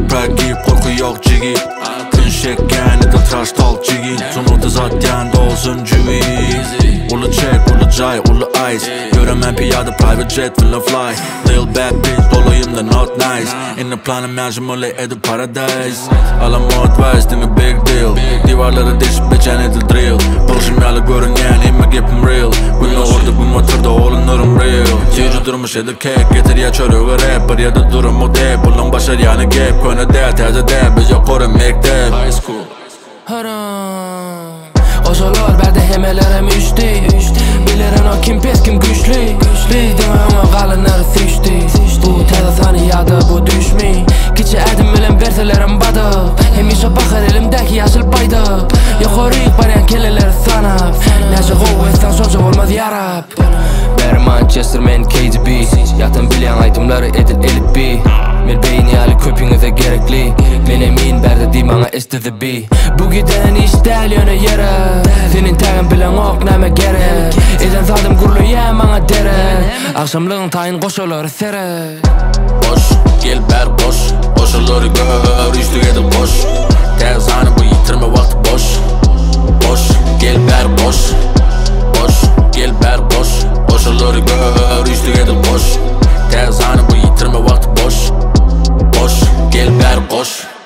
pride giyip korku yok cigi. Tın şekken edil trash talk cigi. Sunuda zaten dolsun cüvi. Ulu check, ulu jay, ulu ice. Göremem piyade private jet will fly. Lil bad bitch dolayım da not nice. In the planım mecmule edip paradise. Alla mod vice değil mi big deal. Divarları deşip beçen edil drill. Buluşum yalı görüngen imme gipim real. Günü orada bu motorda olunurum real. Çiğci durmuş edil kek getir ya çörüğü rapper ya da durum o deyip. Bulun başar yani gap konu değil terzi değil. Biz yok korun mektep. High school haram Oşalar berde hemelerim üçti. Bilirin o kim pes kim güçlü. Bizden ama kalınları düştü. Bu tezat saniyada bu düşmey. Kiçi edim bilen verselerim badık. Hemişe bakar elimdeki yaşıl baydık. Yukarıyık baren kelleleri sanap. Neşe kuvvetsen çocuk olmaz yarab. Beri Manchester men KDB. Yatan bilen aytımları edil elip B. Men beyni hali köpüngüze gerekli. Men emin berdi di bana STB. Bu giden iştel yöne yere. Senin tagın bilen ok neme gerek. Eden zadım gurlu ya bana dere. Akşamlığın tayin koşuları sere. Boş, gel ber boş. Koşuları gör, üçlük edil boş. Tez anı bu yitirme vakti boş. Boş, gel ber boş. Boş, gel ber boş. Koşuları gör, üçlük edil boş. Tez anı bu yitirme vakti boş. Boş, gel ber boş.